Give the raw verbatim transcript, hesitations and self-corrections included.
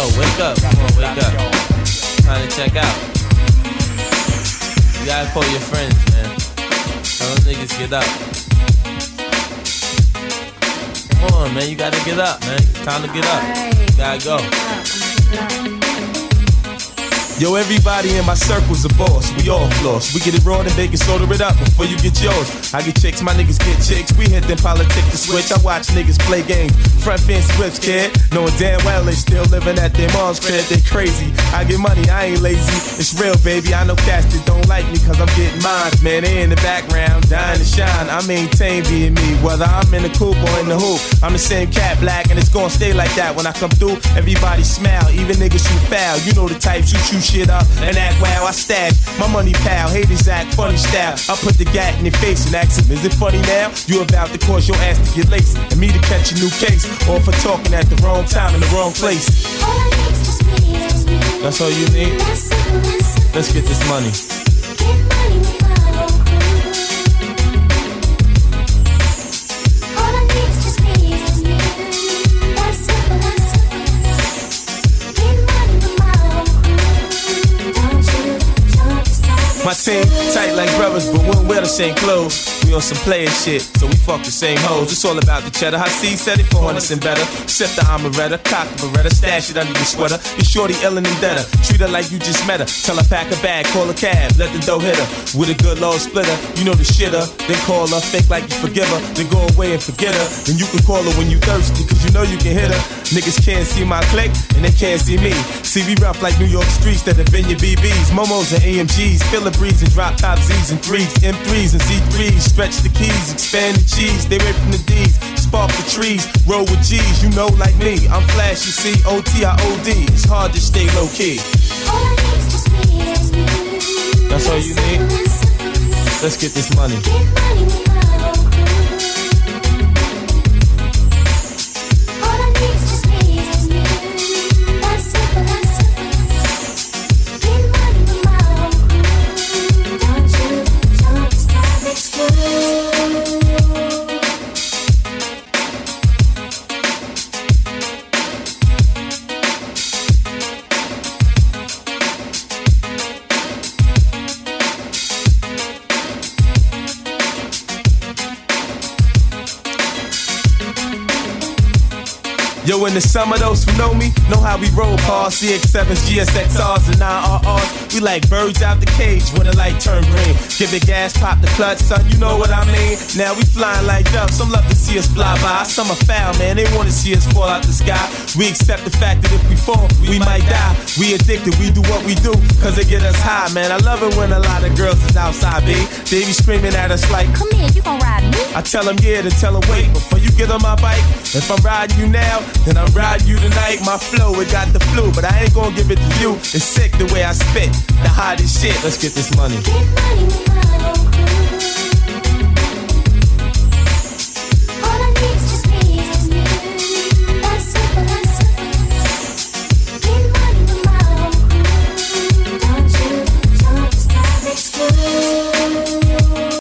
wake up. Come on, wake up. Time to check out. You gotta call your friends, man. Tell them niggas get up. Come on, man. You gotta get up, man. It's time to get up. You gotta go. Yo, everybody in my circle's a boss, we all floss. We get it raw and they can soda it up before you get yours. I get chicks, my niggas get chicks. We hit them politics to switch. I watch niggas play games, front fence whips, kid. Knowing damn well they still living at their mom's crib. They crazy, I get money, I ain't lazy. It's real, baby, I know cats that don't like me cause I'm getting mine. Man, they in the background, dying to shine. I maintain being me, whether I'm in the coupe or in the hoop. I'm the same cat, black, and it's gonna stay like that. When I come through, everybody smile, even niggas shoot foul. You know the types, you shoot shit up and act wow, I stash my money pal, haters act funny style. I put the gat in your face and ask him, is it funny now? You about to cause your ass to get laced and me to catch a new case, or for talking at the wrong time in the wrong place. That's all you need? Let's get this money. My team tight like brothers, but we don't wear the same clothes. We on some player shit, so we fuck the same hoes. It's all about the cheddar. Hasid said it, four hundreds and better. Sip the Amaretta, cock the Beretta, stash it under your sweater. Your shorty illin' and deader. Treat her like you just met her. Tell her pack a bag, call a cab, let the dough hit her. With a good low splitter, you know the shitter. Then call her, fake like you forgive her. Then go away and forget her. Then you can call her when you thirsty, cause you know you can hit her. Niggas can't see my clique, and they can't see me. See, we rough like New York streets that have been your B Bs. Momos and A M Gs, fill a breeze and drop top Z's and threes, M threes and Z threes. Stretch the keys, expand the cheese. They wait from the D's, spark the trees, roll with G's. You know like me, I'm flashy, C O T I O D. It's hard to stay low key. That's all you need? Let's get this money. Yo, in the summer, those who know me know how we roll cars, C X sevens, G S X Rs, and nine R Rs. We like birds out the cage when the light turn green. Give it gas, pop the clutch, son, you know what I mean. Now we flying like doves, some love to see us fly by. Some are foul, man, they wanna see us fall out the sky. We accept the fact that if we fall, we might die. We addicted, we do what we do, cause it get us high, man. I love it when a lot of girls is outside, B. They be screaming at us like, come here, you gon' ride me? I tell them yeah, then tell them wait, before you get on my bike. If I'm riding you now, then I'm riding you tonight. My flow, it got the flu, but I ain't gonna give it to you. It's sick the way I spit, the hottest shit. Let's get this money. Get money, money.